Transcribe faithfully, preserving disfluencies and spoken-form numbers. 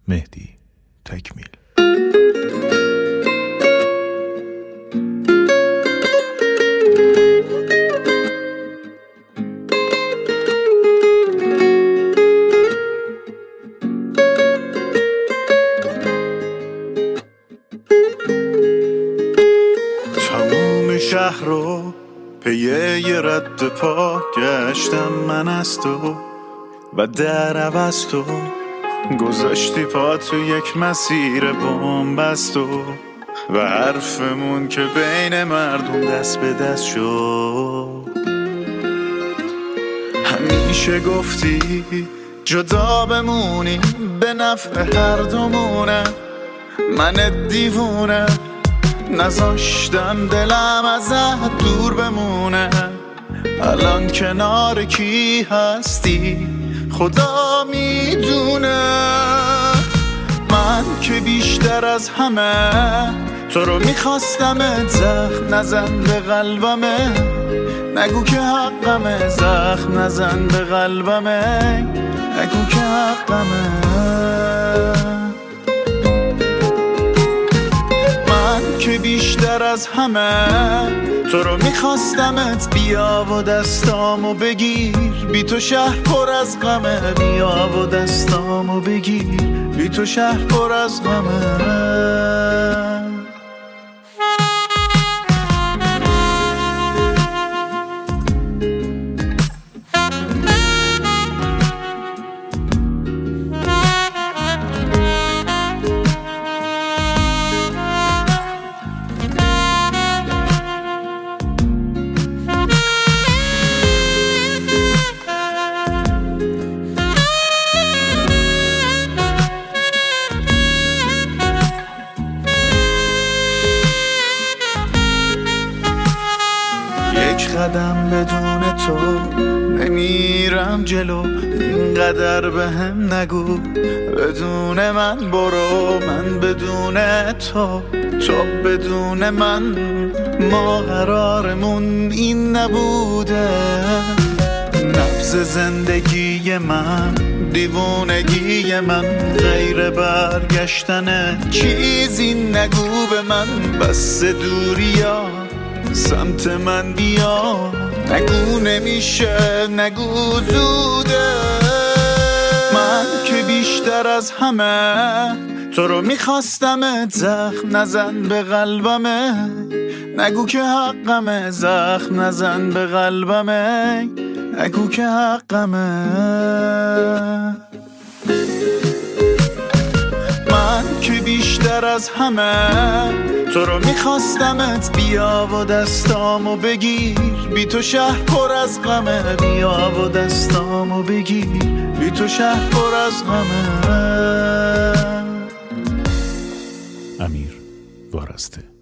مهدی تکمیل. تموم شهر رو پیه یه رد پا گشتم من از تو و در عوض تو گذاشتی پا تو یک مسیر بنبست و حرفمون که بین مردم دست به دست شد. همیشه گفتی جدا بمونی به نفع هر دومونه، من دیوونه نذاشتم دلم ازت دور بمونه. الان کنار کی هستی خدا میدونه. من که بیشتر از همه تو رو میخواستم، زخم نزن به قلبمه، نگو که حقمه، زخم نزن به قلبمه، نگو که حقمه. من که بیشتر از همه تو رو میخواستمت، بیا و دستامو بگیر، بی تو شهر پر از غمه، بیا و دستامو بگیر، بی تو شهر پر از غمه. یک قدم بدون تو نمیرم جلو، اینقدر به هم نگو، بدون من برو، من بدون تو، تو بدون من، ما قرارمون این نبوده. نبض زندگی من، دیوونگی من، غیر برگشتن چیزی نگو به من. بس دوریا سمت من بیا، نگو نمیشه، نگو زوده. من که بیشتر از همه تو رو میخواستمت، زخم نزن به قلبمه، نگو که حقمه، زخم نزن به قلبمه، نگو که حقمه. من که بیشتر از همه تو رو میخواستمت، بیا و دستامو بگیر، بی تو شهر پر از غمه، بیا و دستامو بگیر، بی تو شهر پر از غمه. امیر وارسته.